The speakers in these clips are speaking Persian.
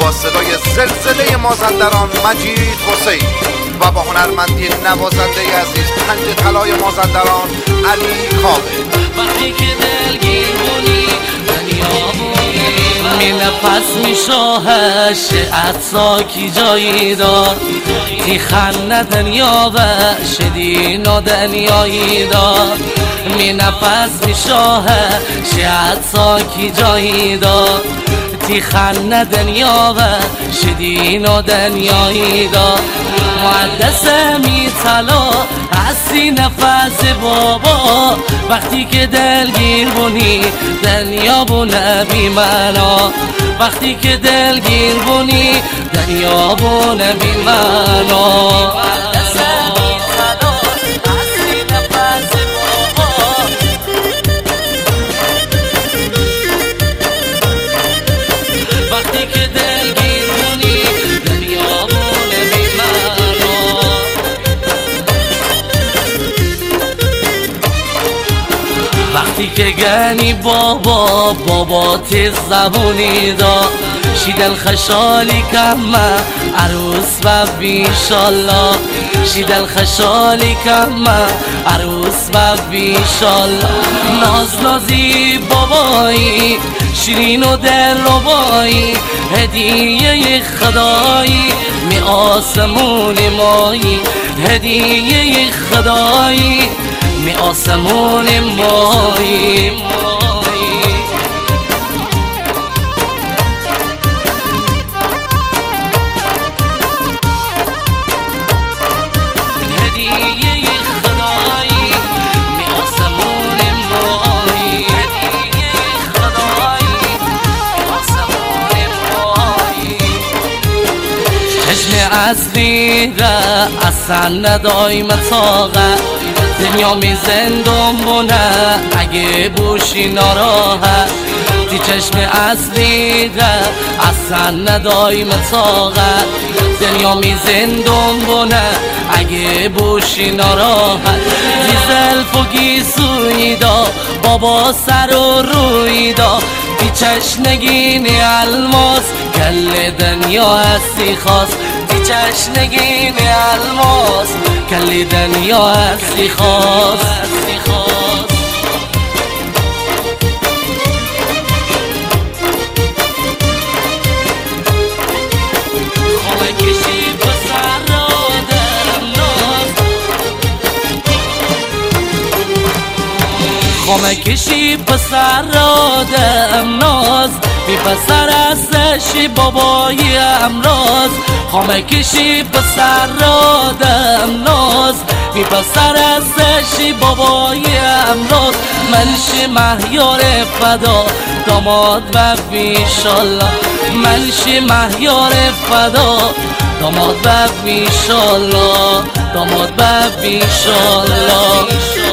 با صدای زلزله مازندران مجید حسین و با هنرمندی نوازنده عزیز پنج طلای مازندران علی کاوه. وقتی که دلگیر بونی دنیا بونی می نفس می شاهش عطا کی جایی دار تی خنه دنیا و شدین و دنیایی دار می نفس می شاهش عطا کی جایی دار تی خنه دنیا و شدین و دنیایی دار مقدس می طلا هستی نفس بابا وقتی که دلگیر بونی دنیا بونه بی منا وقتی که دلگیر بونی دنیا بونه بی منا مقدس می طلا هستی نفس بابا وقتی که دلگیر بونی دنیا بونه بی منا وقتی که گنی بابا تیز زبونی دا شیدل خشالی کمه عروس و بیشالله شیدل خشالی کمه عروس و بیشالله ناز نازی بابایی شیرین و دل ربایی هدیه خدایی می آسمون مایی هدیه خدایی می آسمون مایی هدیه خدایی می آسمون مایی هدیه خدایی می آسمون مایی چشم اصلی را اصلا ندای متاقه دنیا می زندون بونه اگه بوشی ناراحت دی چشم اصلی ده اصلا ندای متاقت دنیا می زندون بونه اگه بوشی ناراحت دی زلف و گیسوی دا بابا سر و روی دا دی چشنگین الماس کل دنیا هستی خواست دی چشنگین الماس کل دنیا هستی خواست خامه کشی پسر را دم ناز بی پسر هستشی بابای امراز خامه کشی پسر را دم ناز بی پسر هستشی بابای امراز منشی مهیار فدا داماد و بیشالله منشی مهیار فدا داماد و بیشالله داماد و بیشالله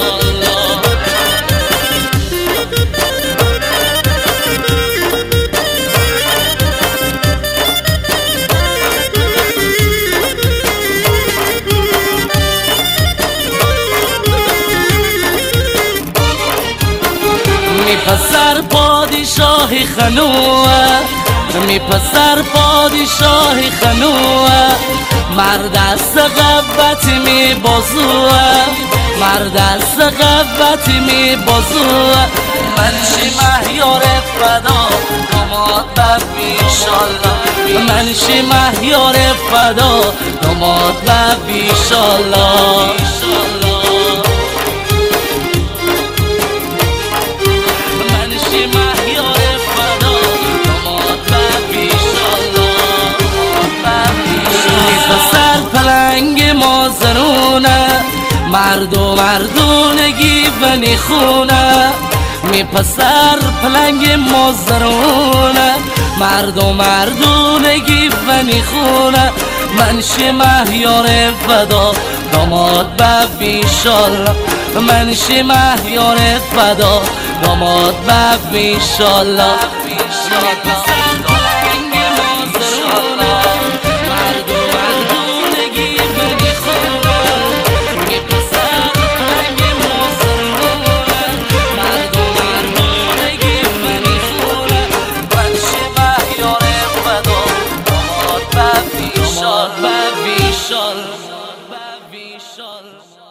می پسر پادشاهی خنوه می پسر پادشاهی خنوه مرد از قوت می بازوه مرد از قوت می بازوه منشی مهیار فدا داماد و بیشالله منشی مهیار فدا داماد و بیشالله پلنگ مازرونه مرد و مردونگی و نیخونه می پسر پلنگ مازرونه مرد و مردونگی و نیخونه منشی مهیار فدا داماد و بیشالله منشی مهیار فدا داماد و بیشالله آزاد و ویشال